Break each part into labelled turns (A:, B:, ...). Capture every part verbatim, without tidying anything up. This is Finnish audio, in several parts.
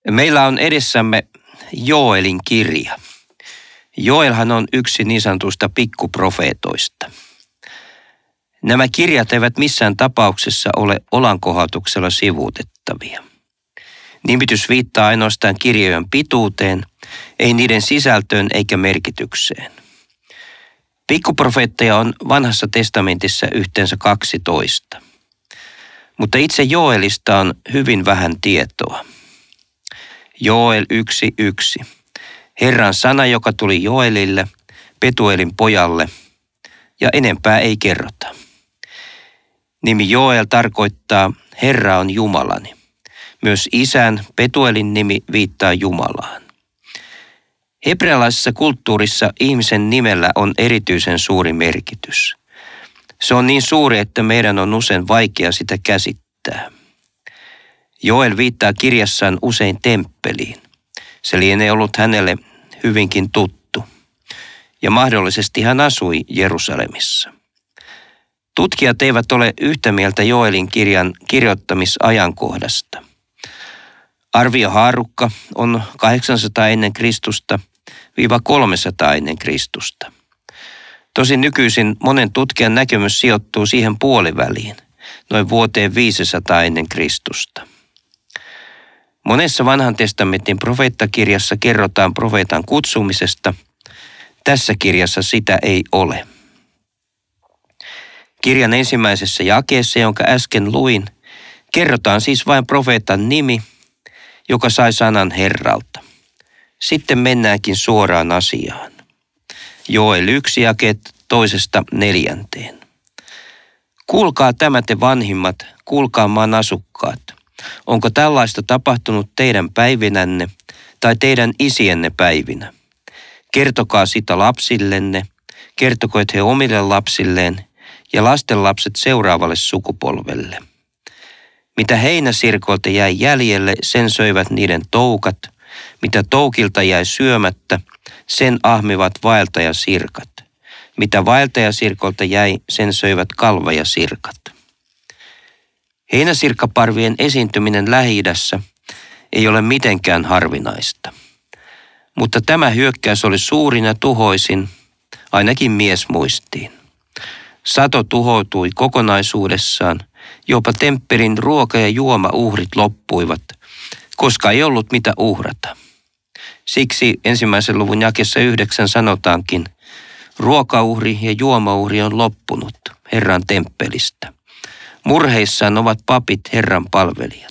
A: Meillä on edessämme Joelin kirja. Joelhan on yksi niin sanotuista pikkuprofeetoista. Nämä kirjat eivät missään tapauksessa ole olankohautuksella sivuutettavia. Nimitys viittaa ainoastaan kirjojen pituuteen, ei niiden sisältöön eikä merkitykseen. Pikkuprofeetteja on Vanhassa testamentissa yhteensä kaksitoista. Mutta itse Joelista on hyvin vähän tietoa. Joel yksi yksi. Herran sana, joka tuli Joelille, Petuelin pojalle, ja enempää ei kerrota. Nimi Joel tarkoittaa Herra on Jumalani. Myös isän Petuelin nimi viittaa Jumalaan. Hebrealaisessa kulttuurissa ihmisen nimellä on erityisen suuri merkitys. Se on niin suuri, että meidän on usein vaikea sitä käsittää. Joel viittaa kirjassaan usein temppeliin. Se lienee ollut hänelle hyvinkin tuttu. Ja mahdollisesti hän asui Jerusalemissa. Tutkijat eivät ole yhtä mieltä Joelin kirjan kirjoittamisajankohdasta. Arviohaarukka on kahdeksansataa ennen Kristusta viiva kolmesataa ennen Kristusta. Tosin nykyisin monen tutkijan näkemys sijoittuu siihen puoliväliin, noin vuoteen viisisataa ennen Kristusta. Monessa vanhan testamentin profeettakirjassa kerrotaan profeetan kutsumisesta. Tässä kirjassa sitä ei ole. Kirjan ensimmäisessä jakeessa, jonka äsken luin, kerrotaan siis vain profeetan nimi, joka sai sanan Herralta. Sitten mennäänkin suoraan asiaan. Joel yksi jakeet toisesta neljänteen. Kuulkaa tämä te vanhimmat, kuulkaa maan asukkaat. Onko tällaista tapahtunut teidän päivinänne tai teidän isienne päivinä? Kertokaa sitä lapsillenne, kertokoit he omille lapsilleen ja lastenlapset seuraavalle sukupolvelle. Mitä heinäsirkoilta jäi jäljelle, sen söivät niiden toukat. Mitä toukilta jäi syömättä, sen ahmivat vaeltajasirkat. Mitä vaeltajasirkolta jäi, sen söivät kalvajasirkat. Heinäsirkkaparvien esiintyminen Lähi-idässä ei ole mitenkään harvinaista. Mutta tämä hyökkäys oli suurin ja tuhoisin, ainakin miesmuistiin. Sato tuhoutui kokonaisuudessaan, jopa temppelin ruoka- ja juomauhrit loppuivat, koska ei ollut mitä uhrata. Siksi ensimmäisen luvun jakessa yhdeksän sanotaankin, ruokauhri ja juomauhri on loppunut Herran temppelistä. Murheissaan ovat papit Herran palvelijat.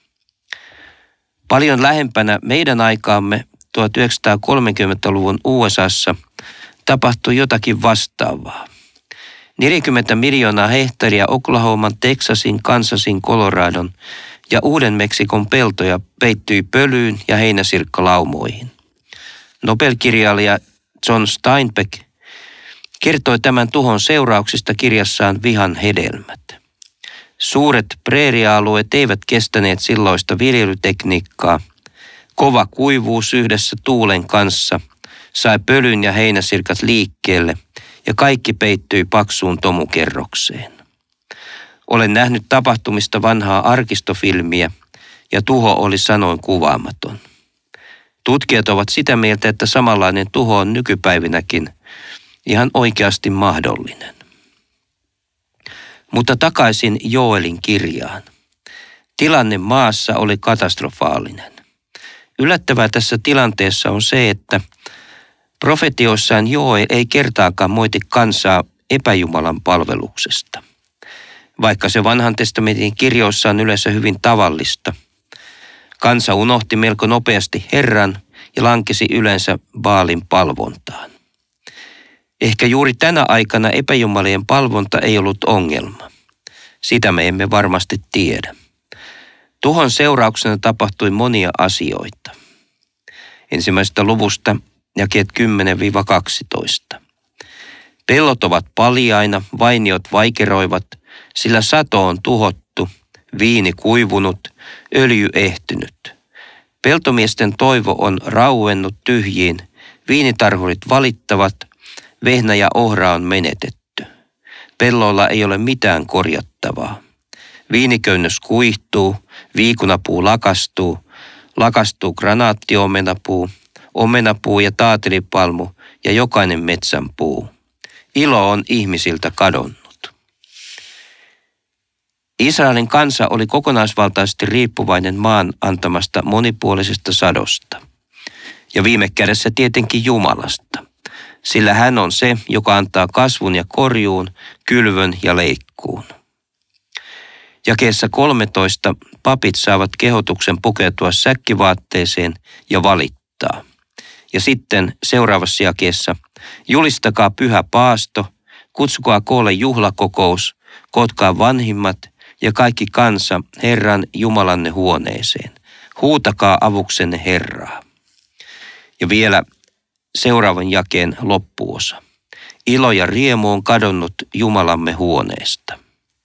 A: Paljon lähempänä meidän aikaamme tuhatyhdeksänsataakolmekymmentäluvun U S A:ssa tapahtui jotakin vastaavaa. neljäkymmentä miljoonaa hehtaaria Oklahoman, Teksasin, Kansasin, Coloradon ja Uuden-Meksikon peltoja peittyi pölyyn ja heinäsirkkalaumoihin. Nobel-kirjailija John Steinbeck kertoi tämän tuhon seurauksista kirjassaan Vihan hedelmät. Suuret preeria-alueet eivät kestäneet silloista viljelytekniikkaa. Kova kuivuus yhdessä tuulen kanssa sai pölyn ja heinäsirkat liikkeelle ja kaikki peittyi paksuun tomukerrokseen. Olen nähnyt tapahtumista vanhaa arkistofilmiä ja tuho oli sanoin kuvaamaton. Tutkijat ovat sitä mieltä, että samanlainen tuho on nykypäivinäkin ihan oikeasti mahdollinen. Mutta takaisin Joelin kirjaan. Tilanne maassa oli katastrofaalinen. Yllättävää tässä tilanteessa on se, että profetioissaan Joel ei kertaakaan moiti kansaa epäjumalan palveluksesta. Vaikka se vanhan testamentin kirjoissa on yleensä hyvin tavallista. Kansa unohti melko nopeasti Herran ja lankesi yleensä Baalin palvontaan. Ehkä juuri tänä aikana epäjumalien palvonta ei ollut ongelma. Sitä me emme varmasti tiedä. Tuhon seurauksena tapahtui monia asioita. Ensimmäisestä luvusta jakeet kymmenen kaksitoista. Pellot ovat paljaina, vainiot vaikeroivat, sillä sato on tuhottu, viini kuivunut, öljy ehtynyt. Peltomiesten toivo on rauennut tyhjiin, viinitarhurit valittavat, vehnä ja ohra on menetetty. Pelloilla ei ole mitään korjattavaa. Viiniköynnös kuihtuu, viikunapuu lakastuu, lakastuu granaattiomenapuu, omenapuu ja taatelipalmu ja jokainen metsän puu. Ilo on ihmisiltä kadonnut. Israelin kansa oli kokonaisvaltaisesti riippuvainen maan antamasta monipuolisesta sadosta. Ja viime kädessä tietenkin Jumalasta, sillä hän on se, joka antaa kasvun ja korjuun, kylvön ja leikkuun. Jakeessa kolmetoista papit saavat kehotuksen pukeutua säkkivaatteeseen ja valittaa. Ja sitten seuraavassa jakeessa, julistakaa pyhä paasto, kutsukaa koolle juhlakokous, kootkaa vanhimmat ja kaikki kansa Herran Jumalanne huoneeseen. Huutakaa avuksenne Herraa. Ja vielä seuraavan jakeen loppuosa. Ilo ja riemu on kadonnut Jumalamme huoneesta.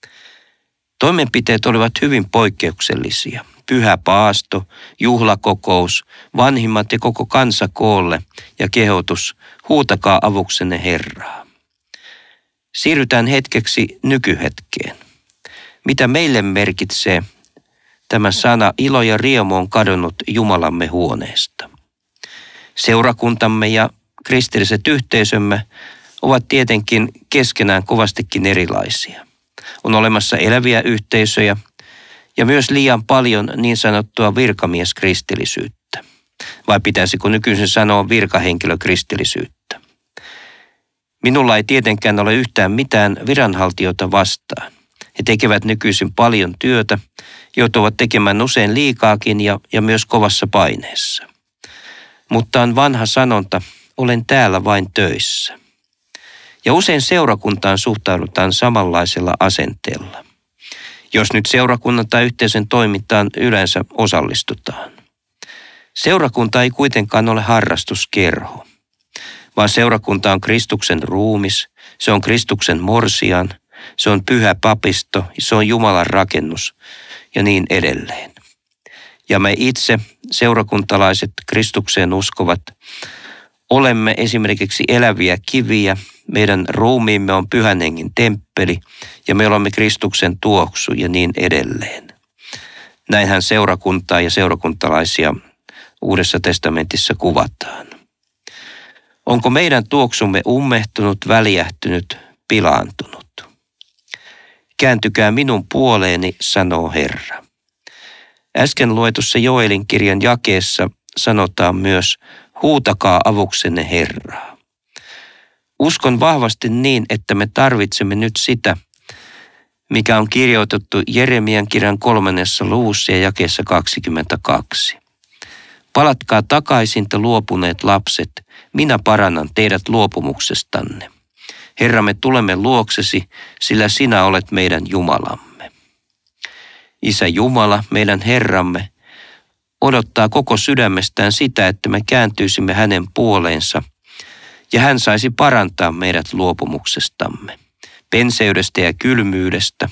A: Toimenpiteet olivat hyvin poikkeuksellisia. Pyhä paasto, juhlakokous, vanhimmat ja koko kansa koolle ja kehotus, huutakaa avuksenne Herraa. Siirrytään hetkeksi nykyhetkeen. Mitä meille merkitsee tämä sana ilo ja riemu on kadonnut Jumalamme huoneesta? Seurakuntamme ja kristilliset yhteisömme ovat tietenkin keskenään kovastikin erilaisia. On olemassa eläviä yhteisöjä ja myös liian paljon niin sanottua virkamieskristillisyyttä. Vai pitäisikö nykyisin sanoa virkahenkilökristillisyyttä? Minulla ei tietenkään ole yhtään mitään viranhaltijoita vastaan. He tekevät nykyisin paljon työtä, joutuvat tekemään usein liikaakin ja, ja myös kovassa paineessa. Mutta on vanha sanonta, olen täällä vain töissä. Ja usein seurakuntaan suhtaudutaan samanlaisella asenteella. Jos nyt seurakunnan tai yhteisön toimintaan yleensä osallistutaan. Seurakunta ei kuitenkaan ole harrastuskerho, vaan seurakunta on Kristuksen ruumis, se on Kristuksen morsian, se on pyhä papisto, se on Jumalan rakennus ja niin edelleen. Ja me itse, seurakuntalaiset, Kristukseen uskovat, olemme esimerkiksi eläviä kiviä, meidän ruumiimme on Pyhän Hengen temppeli ja me olemme Kristuksen tuoksu ja niin edelleen. Näinhän seurakuntaa ja seurakuntalaisia Uudessa testamentissa kuvataan. Onko meidän tuoksumme ummehtunut, väljähtynyt, pilaantunut? Kääntykää minun puoleeni, sanoo Herra. Äsken luetussa Joelin kirjan jakeessa sanotaan myös, huutakaa avuksenne Herraa. Uskon vahvasti niin, että me tarvitsemme nyt sitä, mikä on kirjoitettu Jeremian kirjan kolmannessa luvussa ja jakeessa kaksikymmentäkaksi. Palatkaa takaisin te luopuneet lapset, minä parannan teidät luopumuksestanne. Herra, me tulemme luoksesi, sillä sinä olet meidän Jumalamme. Isä Jumala, meidän Herramme, odottaa koko sydämestään sitä, että me kääntyisimme hänen puoleensa ja hän saisi parantaa meidät luopumuksestamme, penseydestä ja kylmyydestä.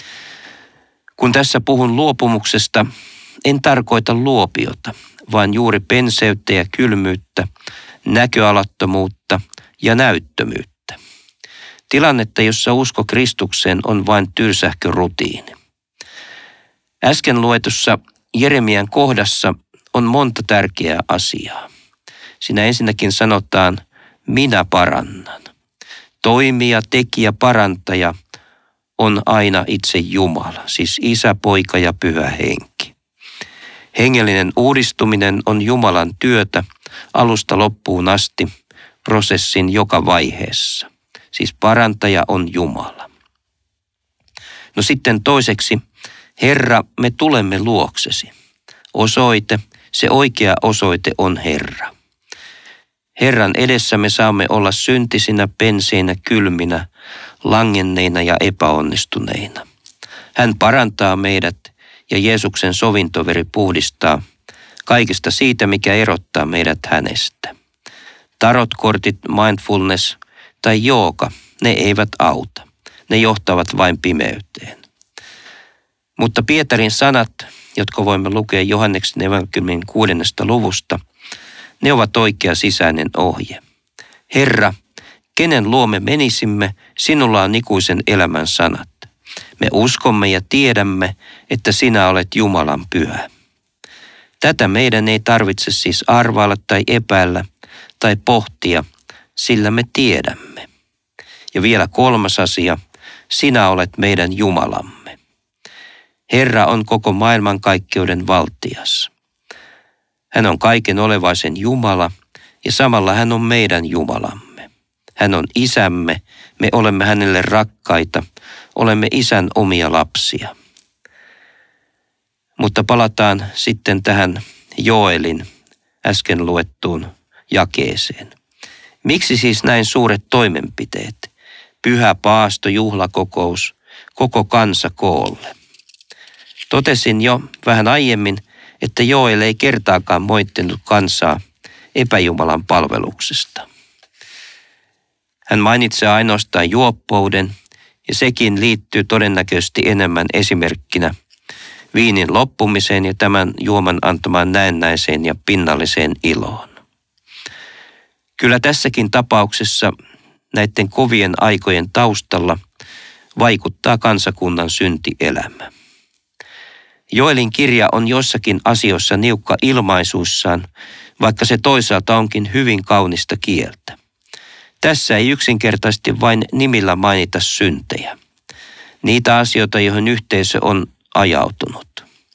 A: Kun tässä puhun luopumuksesta, en tarkoita luopiota, vaan juuri penseyttä ja kylmyyttä, näköalattomuutta ja näyttömyyttä. Tilannetta, jossa usko Kristukseen on vain tylsähkö rutiini. Äsken luetussa Jeremian kohdassa on monta tärkeää asiaa. Siinä ensinnäkin sanotaan, minä parannan. Toimija, tekijä, parantaja on aina itse Jumala, siis Isä, Poika ja Pyhä Henki. Hengellinen uudistuminen on Jumalan työtä alusta loppuun asti, prosessin joka vaiheessa. Siis parantaja on Jumala. No sitten toiseksi, Herra, me tulemme luoksesi. Osoite, se oikea osoite on Herra. Herran edessä me saamme olla syntisinä, penseinä, kylminä, langenneina ja epäonnistuneina. Hän parantaa meidät ja Jeesuksen sovintoveri puhdistaa kaikesta siitä, mikä erottaa meidät hänestä. Tarotkortit, mindfulness tai jooga, ne eivät auta. Ne johtavat vain pimeyteen. Mutta Pietarin sanat, jotka voimme lukea Johanneksen evankeliumin kuudennesta luvusta, ne ovat oikea sisäinen ohje. Herra, kenen luo me menisimme, sinulla on ikuisen elämän sanat. Me uskomme ja tiedämme, että sinä olet Jumalan pyhä. Tätä meidän ei tarvitse siis arvailla tai epäillä tai pohtia, sillä me tiedämme. Ja vielä kolmas asia, sinä olet meidän Jumalamme. Herra on koko maailmankaikkeuden valtias. Hän on kaiken olevaisen Jumala ja samalla hän on meidän Jumalamme. Hän on isämme, me olemme hänelle rakkaita, olemme isän omia lapsia. Mutta palataan sitten tähän Joelin äsken luettuun jakeeseen. Miksi siis näin suuret toimenpiteet? Pyhä paasto, juhlakokous, koko kansa koolle. Totesin jo vähän aiemmin, että Joel ei kertaakaan moittinut kansaa epäjumalan palveluksesta. Hän mainitsee ainoastaan juoppouden, ja sekin liittyy todennäköisesti enemmän esimerkkinä viinin loppumiseen ja tämän juoman antamaan näennäiseen ja pinnalliseen iloon. Kyllä tässäkin tapauksessa näiden kovien aikojen taustalla vaikuttaa kansakunnan syntielämä. Joelin kirja on jossakin asioissa niukka ilmaisuissaan, vaikka se toisaalta onkin hyvin kaunista kieltä. Tässä ei yksinkertaisesti vain nimillä mainita syntejä, niitä asioita, joihin yhteisö on ajautunut.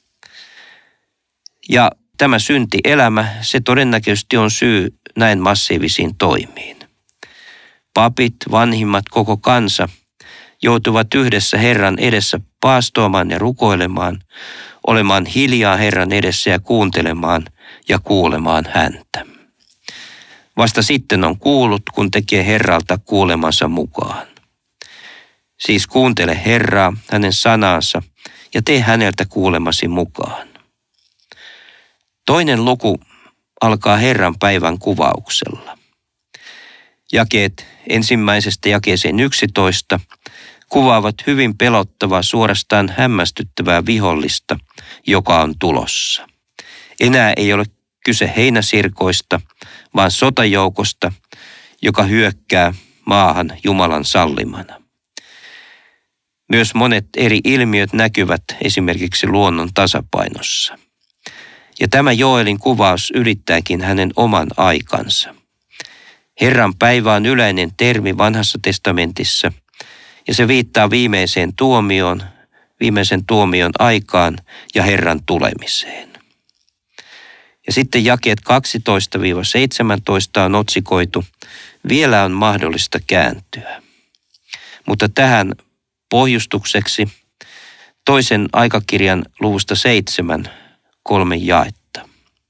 A: Ja tämä syntielämä, se todennäköisesti on syy näin massiivisiin toimiin. Papit, vanhimmat, koko kansa joutuvat yhdessä Herran edessä paastoamaan ja rukoilemaan, olemaan hiljaa Herran edessä ja kuuntelemaan ja kuulemaan häntä. Vasta sitten on kuullut, kun tekee Herralta kuulemansa mukaan. Siis kuuntele Herraa, hänen sanansa, ja tee häneltä kuulemasi mukaan. Toinen luku alkaa Herran päivän kuvauksella. Jakeet ensimmäisestä jakeeseen yksitoista kuvaavat hyvin pelottavaa, suorastaan hämmästyttävää vihollista, joka on tulossa. Enää ei ole kyse heinäsirkoista, vaan sotajoukosta, joka hyökkää maahan Jumalan sallimana. Myös monet eri ilmiöt näkyvät esimerkiksi luonnon tasapainossa. Ja tämä Joelin kuvaus ylittääkin hänen oman aikansa. Herran päivä on yleinen termi Vanhassa testamentissa, ja se viittaa viimeiseen tuomioon, viimeisen tuomion aikaan ja Herran tulemiseen. Ja sitten jakeet kaksitoista seitsemäntoista on otsikoitu, vielä on mahdollista kääntyä. Mutta tähän pohjustukseksi toisen aikakirjan luvusta seitsemän kolme jaetta.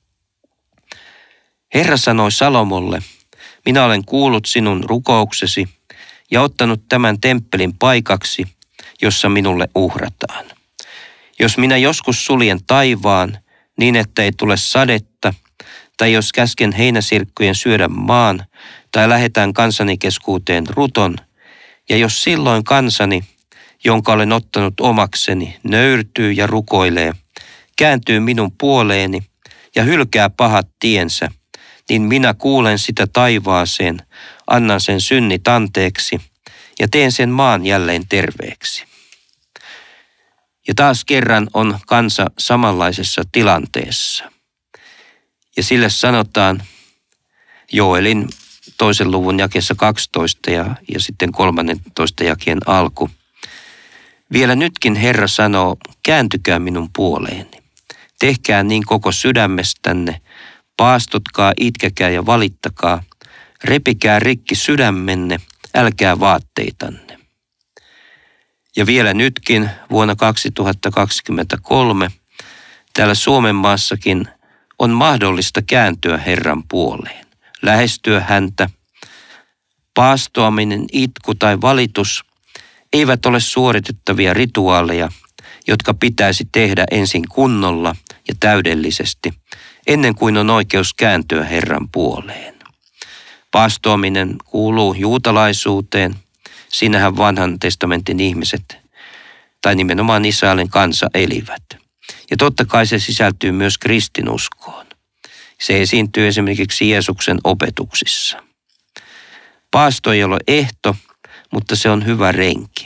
A: Herra sanoi Salomolle, minä olen kuullut sinun rukouksesi ja ottanut tämän temppelin paikaksi, jossa minulle uhrataan. Jos minä joskus suljen taivaan niin, että ei tule sadetta, tai jos käsken heinäsirkkujen syödä maan, tai lähetään kansani keskuuteen ruton, ja jos silloin kansani, jonka olen ottanut omakseni, nöyrtyy ja rukoilee, kääntyy minun puoleeni ja hylkää pahat tiensä, niin minä kuulen sitä taivaaseen, annan sen synnit anteeksi ja teen sen maan jälleen terveeksi. Ja taas kerran on kansa samanlaisessa tilanteessa. Ja sille sanotaan Joelin toisen luvun jakeessa kaksitoista ja, ja sitten kolmannentoista jakeen alku. Vielä nytkin Herra sanoo, kääntykää minun puoleeni. Tehkää niin koko sydämestänne, paastotkaa, itkekää ja valittakaa, repikää rikki sydämenne, älkää vaatteitanne. Ja vielä nytkin vuonna kaksituhattakaksikymmentäkolme täällä Suomen maassakin on mahdollista kääntyä Herran puoleen, lähestyä häntä. Paastoaminen, itku tai valitus eivät ole suoritettavia rituaaleja, jotka pitäisi tehdä ensin kunnolla ja täydellisesti, ennen kuin on oikeus kääntyä Herran puoleen. Paastoaminen kuuluu juutalaisuuteen, siinähän vanhan testamentin ihmiset, tai nimenomaan Israelin kansa elivät. Ja totta kai se sisältyy myös kristinuskoon. Se esiintyy esimerkiksi Jeesuksen opetuksissa. Paasto ei ole ehto, mutta se on hyvä renki.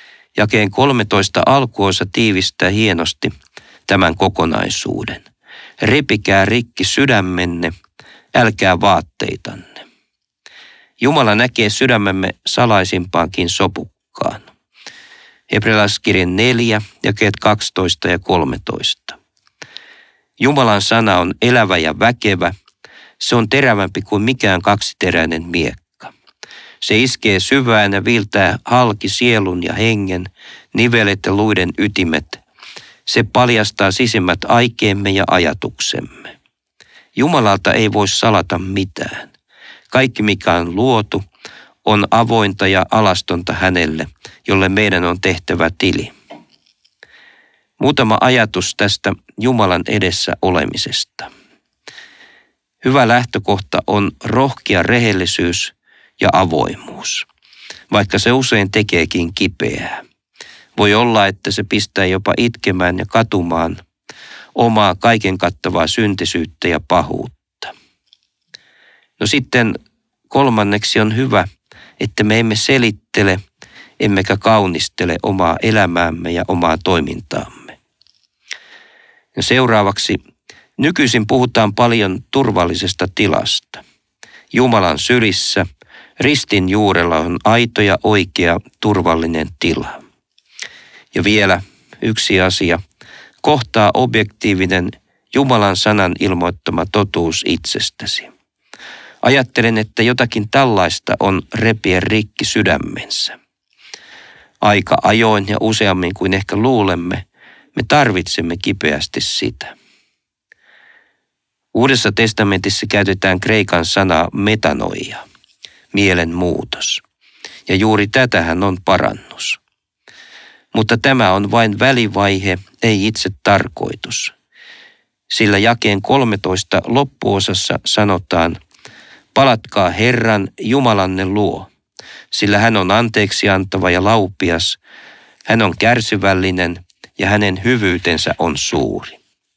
A: Jakeen kolmetoista alkuosa tiivistää hienosti tämän kokonaisuuden. repikää rikki sydämenne, älkää vaatteitanne. Jumala näkee sydämemme salaisimpaankin sopukkaan. Hebrealaiskirjan neljä, jakeet kaksitoista ja kolmetoista. Jumalan sana on elävä ja väkevä. Se on terävämpi kuin mikään kaksiteräinen miekka. Se iskee syvään ja viiltää halki sielun ja hengen, nivelet ja luiden ytimet. Se paljastaa sisimmät aikeemme ja ajatuksemme. Jumalalta ei voi salata mitään. Kaikki mikä on luotu on avointa ja alastonta hänelle, jolle meidän on tehtävä tili. Muutama ajatus tästä Jumalan edessä olemisesta. Hyvä lähtökohta on rohkea rehellisyys ja avoimuus, vaikka se usein tekeekin kipeää. Voi olla, että se pistää jopa itkemään ja katumaan omaa kaiken kattavaa syntisyyttä ja pahuutta. No sitten kolmanneksi on hyvä, että me emme selittele, emmekä kaunistele omaa elämäämme ja omaa toimintaamme. Ja seuraavaksi, nykyisin puhutaan paljon turvallisesta tilasta. Jumalan sylissä, ristin juurella on aito ja oikea turvallinen tila. Ja vielä yksi asia, kohtaa objektiivinen Jumalan sanan ilmoittama totuus itsestäsi. Ajattelen, että jotakin tällaista on repiä rikki sydämensä. Aika ajoin ja useammin kuin ehkä luulemme, me tarvitsemme kipeästi sitä. Uudessa testamentissa käytetään kreikan sanaa metanoia, mielenmuutos. Ja juuri tätähän on parannus. Mutta tämä on vain välivaihe, ei itse tarkoitus. Sillä jakeen kolmetoista loppuosassa sanotaan, palatkaa Herran Jumalanne luo, sillä hän on anteeksi antava ja laupias, hän on kärsivällinen ja hänen hyvyytensä on suuri.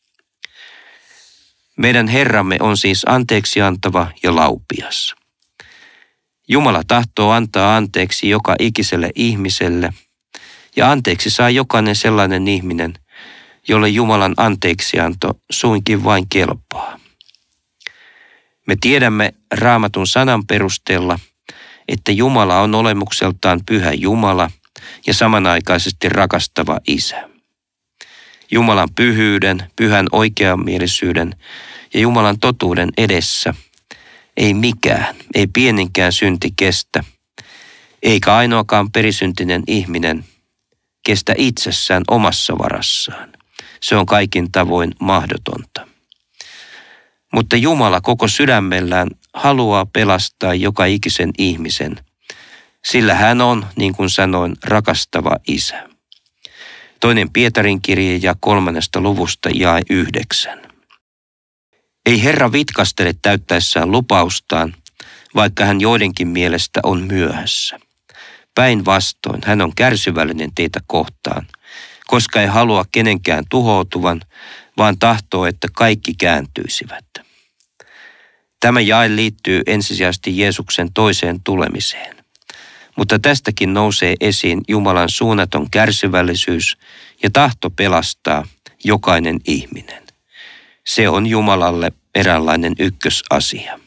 A: Meidän Herramme on siis anteeksi antava ja laupias. Jumala tahtoo antaa anteeksi joka ikiselle ihmiselle, ja anteeksi saa jokainen sellainen ihminen, jolle Jumalan anteeksianto suinkin vain kelpaa. Me tiedämme Raamatun sanan perusteella, että Jumala on olemukseltaan pyhä Jumala ja samanaikaisesti rakastava Isä. Jumalan pyhyyden, pyhän oikeamielisyyden ja Jumalan totuuden edessä ei mikään, ei pieninkään synti kestä, eikä ainoakaan perisyntinen ihminen kestä itsessään omassa varassaan. Se on kaikin tavoin mahdotonta. Mutta Jumala koko sydämellään haluaa pelastaa joka ikisen ihmisen, sillä hän on, niin kuin sanoin, rakastava Isä. Toinen Pietarin kirje ja kolmannesta luvusta jae yhdeksän. Ei Herra vitkastele täyttäessään lupaustaan, vaikka hän joidenkin mielestä on myöhässä. Päinvastoin hän on kärsivällinen teitä kohtaan, koska ei halua kenenkään tuhoutuvan, vaan tahtoo, että kaikki kääntyisivät. Tämä jae liittyy ensisijaisesti Jeesuksen toiseen tulemiseen. Mutta tästäkin nousee esiin Jumalan suunnaton kärsivällisyys ja tahto pelastaa jokainen ihminen. Se on Jumalalle eräänlainen ykkösasia.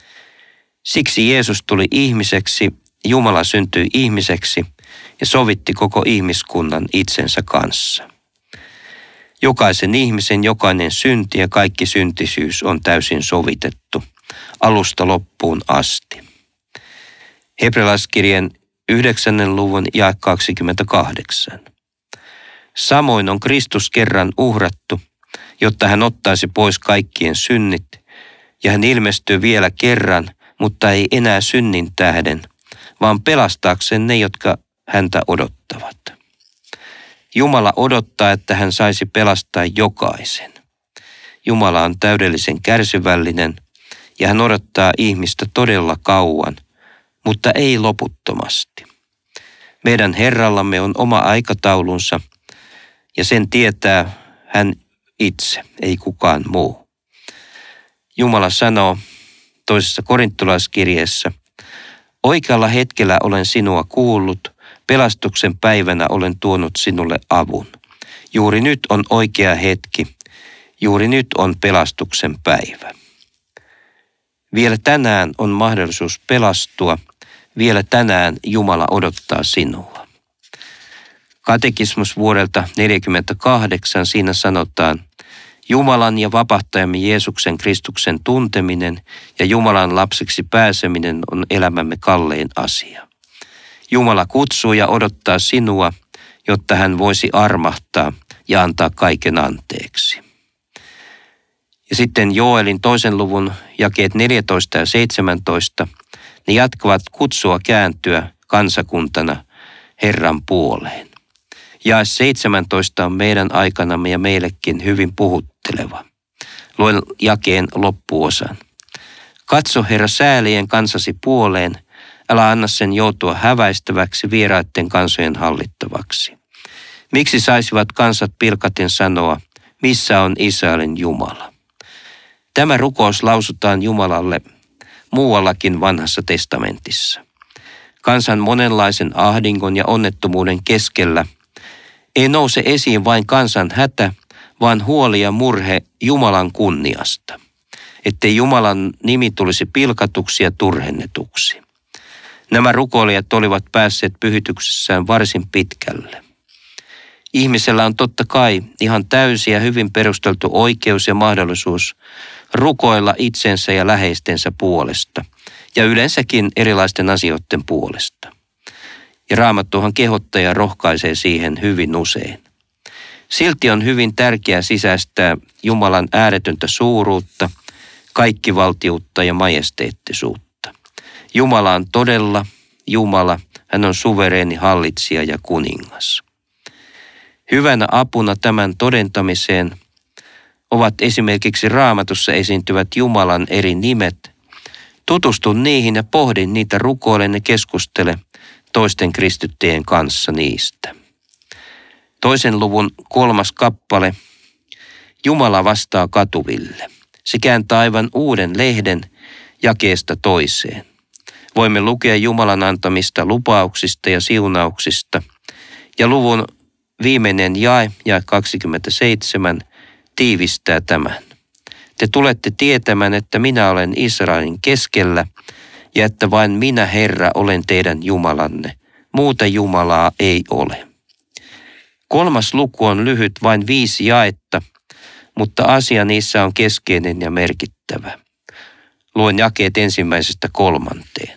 A: Siksi Jeesus tuli ihmiseksi, Jumala syntyi ihmiseksi ja sovitti koko ihmiskunnan itsensä kanssa. Jokaisen ihmisen jokainen synti ja kaikki syntisyys on täysin sovitettu, alusta loppuun asti. Hebrealaiskirjan yhdeksännen luvun jae kaksikymmentäkahdeksan. Samoin on Kristus kerran uhrattu, jotta hän ottaisi pois kaikkien synnit, ja hän ilmestyy vielä kerran, mutta ei enää synnin tähden, vaan pelastaakseen ne, jotka häntä odottavat. Jumala odottaa, että hän saisi pelastaa jokaisen. Jumala on täydellisen kärsivällinen, ja hän odottaa ihmistä todella kauan, mutta ei loputtomasti. Meidän Herrallamme on oma aikataulunsa, ja sen tietää hän itse, ei kukaan muu. Jumala sanoo toisessa korintolaiskirjeessä, oikealla hetkellä olen sinua kuullut, pelastuksen päivänä olen tuonut sinulle avun. Juuri nyt on oikea hetki, Juuri nyt on pelastuksen päivä. Vielä tänään on mahdollisuus pelastua. Vielä tänään Jumala odottaa sinua. Katekismus vuodelta neljäkymmentäkahdeksan, siinä sanotaan: Jumalan ja vapahtajamme Jeesuksen Kristuksen tunteminen ja Jumalan lapseksi pääseminen on elämämme kallein asia. Jumala kutsuu ja odottaa sinua, jotta hän voisi armahtaa ja antaa kaiken anteeksi. Ja sitten Joelin toisen luvun jakeet neljätoista ja seitsemäntoista, ne jatkavat kutsua kääntyä kansakuntana Herran puoleen. Jae seitsemäntoista on meidän aikanamme ja meillekin hyvin puhutteleva. Luen jakeen loppuosan. Katso, Herra, säälien kansasi puoleen, älä anna sen joutua häväistäväksi vieraiden kansojen hallittavaksi. Miksi saisivat kansat pilkaten sanoa, missä on Israelin Jumala? Tämä rukous lausutaan Jumalalle muuallakin vanhassa testamentissa. Kansan monenlaisen ahdingon ja onnettomuuden keskellä ei nouse esiin vain kansan hätä, vaan huoli ja murhe Jumalan kunniasta, ettei Jumalan nimi tulisi pilkatuksi ja turhennetuksi. Nämä rukoilijat olivat päässeet pyhityksessään varsin pitkälle. Ihmisellä on totta kai ihan täysi ja hyvin perusteltu oikeus ja mahdollisuus rukoilla itsensä ja läheistensä puolesta ja yleensäkin erilaisten asioiden puolesta. Ja Raamattuhan kehottaa ja rohkaisee siihen hyvin usein. Silti on hyvin tärkeää sisäistää Jumalan ääretöntä suuruutta, kaikkivaltiutta ja majesteettisuutta. Jumala on todella Jumala, hän on suvereeni hallitsija ja kuningas. Hyvänä apuna tämän todentamiseen ovat esimerkiksi Raamatussa esiintyvät Jumalan eri nimet. Tutustu niihin ja pohdi niitä, rukoilen ja keskustele toisten kristittyjen kanssa niistä. Toisen luvun kolmas kappale. Jumala vastaa katuville. Se kääntää aivan uuden lehden jakeesta toiseen. Voimme lukea Jumalan antamista lupauksista ja siunauksista. Ja luvun viimeinen jae, jae kaksikymmentäseitsemän, tiivistää tämän. Te tulette tietämään, että minä olen Israelin keskellä ja että vain minä, Herra, olen teidän Jumalanne. Muuta Jumalaa ei ole. Kolmas luku on lyhyt, vain viisi jaetta, mutta asia niissä on keskeinen ja merkittävä. Luen jakeet ensimmäisestä kolmanteen.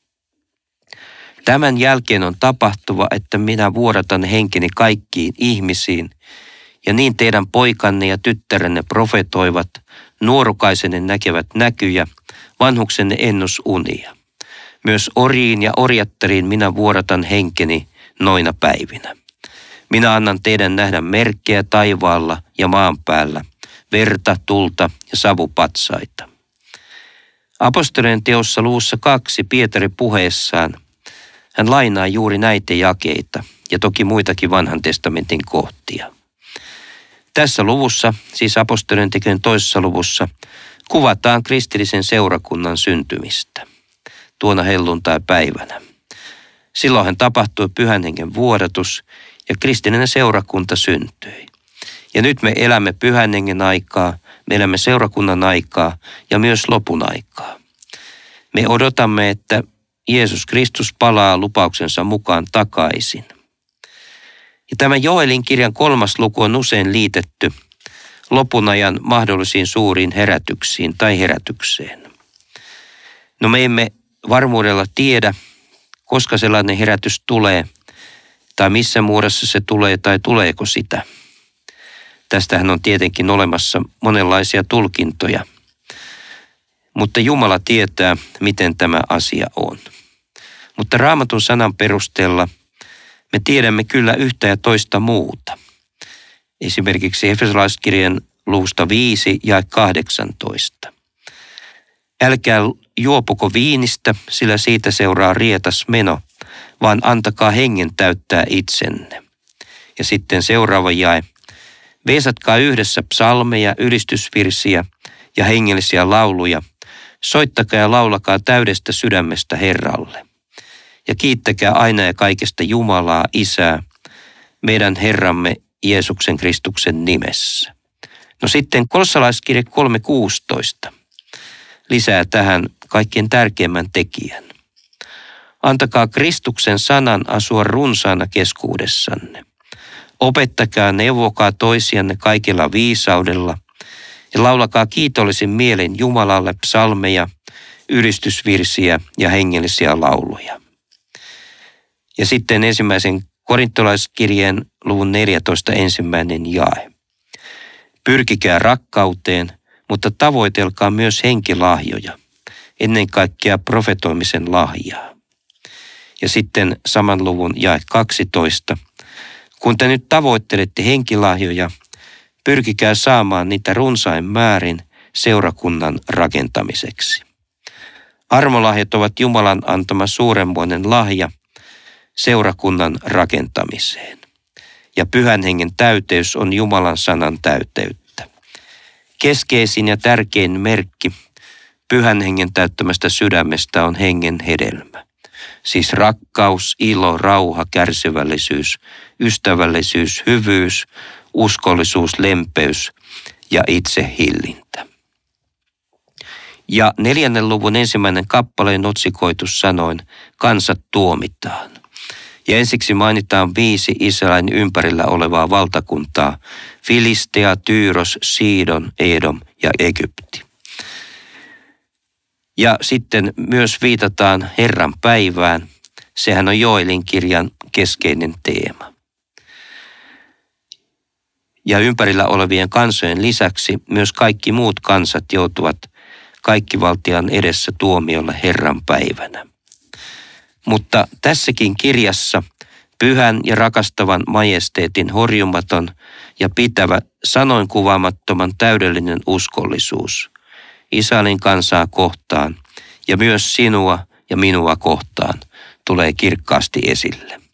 A: Tämän jälkeen on tapahtuva, että minä vuodatan henkeni kaikkiin ihmisiin, ja niin teidän poikanne ja tyttärenne profetoivat, nuorukaisenne näkevät näkyjä, vanhuksenne ennusunia. Myös oriin ja orjattariin minä vuodatan henkeni noina päivinä. Minä annan teidän nähdä merkkejä taivaalla ja maan päällä, verta, tulta ja savupatsaita. Apostolien teossa luvussa kaksi Pietari puheessaan hän lainaa juuri näitä jakeita ja toki muitakin vanhan testamentin kohtia. Tässä luvussa, siis apostolien tekojen toisessa luvussa, kuvataan kristillisen seurakunnan syntymistä tuona helluntaipäivänä. Silloinhan tapahtui Pyhän Hengen vuodatus ja kristillinen seurakunta syntyi. Ja nyt me elämme Pyhän Hengen aikaa, me elämme seurakunnan aikaa ja myös lopun aikaa. Me odotamme, että Jeesus Kristus palaa lupauksensa mukaan takaisin. Ja tämä Joelin kirjan kolmas luku on usein liitetty lopun ajan mahdollisiin suuriin herätyksiin tai herätykseen. No me emme varmuudella tiedä, koska sellainen herätys tulee, tai missä muodossa se tulee, tai tuleeko sitä. Tästähän on tietenkin olemassa monenlaisia tulkintoja, mutta Jumala tietää, miten tämä asia on. Mutta Raamatun sanan perusteella me tiedämme kyllä yhtä ja toista muuta. Esimerkiksi Efesolaiskirjan luvusta viisi ja kahdeksantoista. Älkää juopuko viinistä, sillä siitä seuraa rietas meno, vaan antakaa hengen täyttää itsenne. Ja sitten seuraava jae. Veisatkaa yhdessä psalmeja, ylistysvirsiä ja hengellisiä lauluja. Soittakaa ja laulakaa täydestä sydämestä Herralle. Ja kiittäkää aina ja kaikesta Jumalaa, Isää, meidän Herramme Jeesuksen Kristuksen nimessä. No sitten kolossalaiskirje kolme kuusitoista lisää tähän kaikkein tärkeimmän tekijän. Antakaa Kristuksen sanan asua runsaana keskuudessanne. Opettakaa, neuvokaa toisianne kaikella viisaudella ja laulakaa kiitollisin mielin Jumalalle psalmeja, ylistysvirsiä ja hengellisiä lauluja. Ja sitten ensimmäisen korintolaiskirjeen luvun neljätoista ensimmäinen jae. Pyrkikää rakkauteen, mutta tavoitelkaa myös henkilahjoja, ennen kaikkea profetoimisen lahjaa. Ja sitten saman luvun jae kaksitoista. Kun te nyt tavoittelette henkilahjoja, pyrkikää saamaan niitä runsain määrin seurakunnan rakentamiseksi. Armolahjat ovat Jumalan antama suuremmoinen lahja seurakunnan rakentamiseen. Ja pyhän hengen täyteys on Jumalan sanan täyteyttä. Keskeisin ja tärkein merkki pyhän hengen täyttämästä sydämestä on hengen hedelmä. Siis rakkaus, ilo, rauha, kärsivällisyys, ystävällisyys, hyvyys, uskollisuus, lempeys ja itsehillintä. Ja neljännen luvun ensimmäinen kappaleen otsikoitus sanoin, kansat tuomitaan. Ja ensiksi mainitaan viisi Israelin ympärillä olevaa valtakuntaa, Filistea, Tyyros, Sidon, Edom ja Egypti. Ja sitten myös viitataan Herran päivään. Sehän on Joelin kirjan keskeinen teema. Ja ympärillä olevien kansojen lisäksi myös kaikki muut kansat joutuvat kaikkivaltian edessä tuomiolle Herran päivänä. Mutta tässäkin kirjassa pyhän ja rakastavan majesteetin horjumaton ja pitävä sanoin kuvaamattoman täydellinen uskollisuus Israelin kansaa kohtaan ja myös sinua ja minua kohtaan tulee kirkkaasti esille.